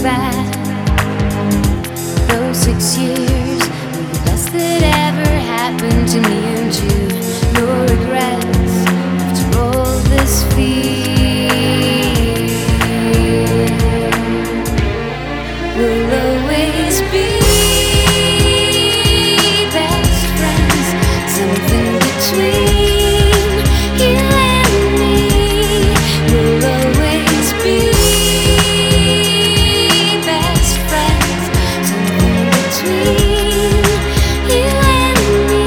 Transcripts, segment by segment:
back, those 6 years were the best that ever happened to me and you. No regrets after all this fear. We'll always be best friends, something between you and me. We'll always be best friends, something between you and me.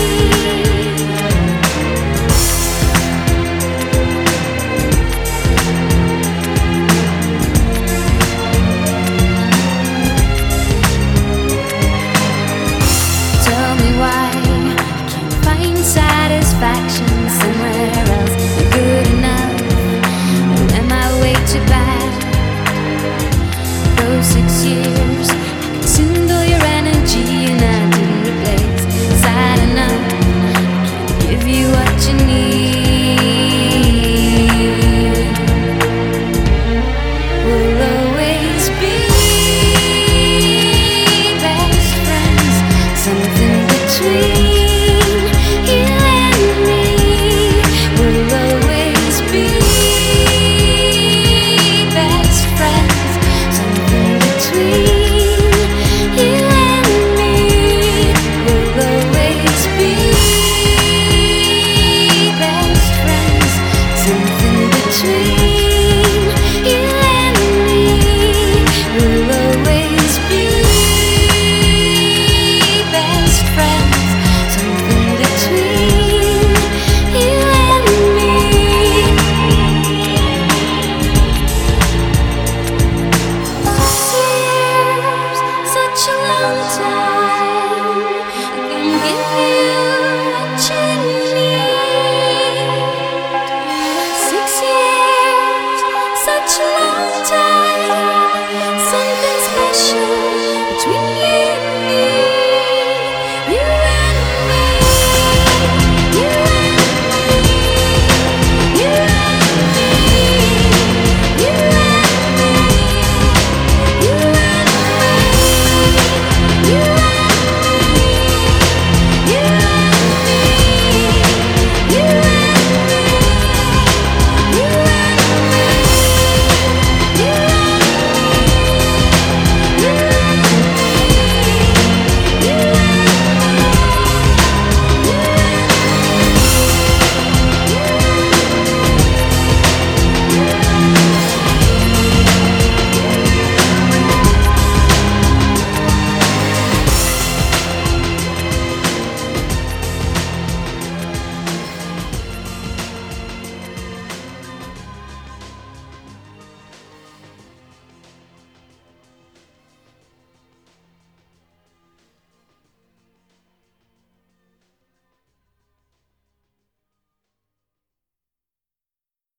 Tell me why I can't find satisfaction somewhere else. Not good enough, or am I way too bad? Those 6 years